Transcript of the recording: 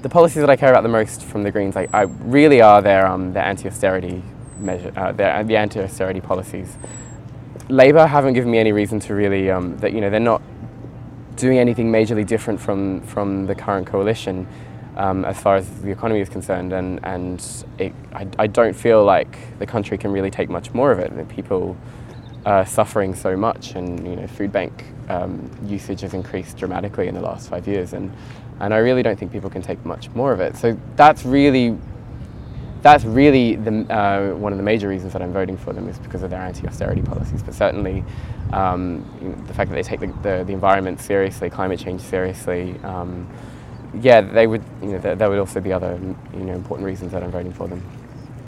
the policies that I care about the most from the Greens, I really are their anti-austerity measure, the anti-austerity policies. Labour haven't given me any reason to really that they're not doing anything majorly different from the current coalition as far as the economy is concerned, and I don't feel like the country can really take much more of it. People are suffering so much, and food bank usage has increased dramatically in the last 5 years, and I really don't think people can take much more of it. So that's really one of the major reasons that I'm voting for them, is because of their anti-austerity policies. But certainly the fact that they take the environment seriously, climate change seriously, yeah, they would. That would also be other important reasons that I'm voting for them.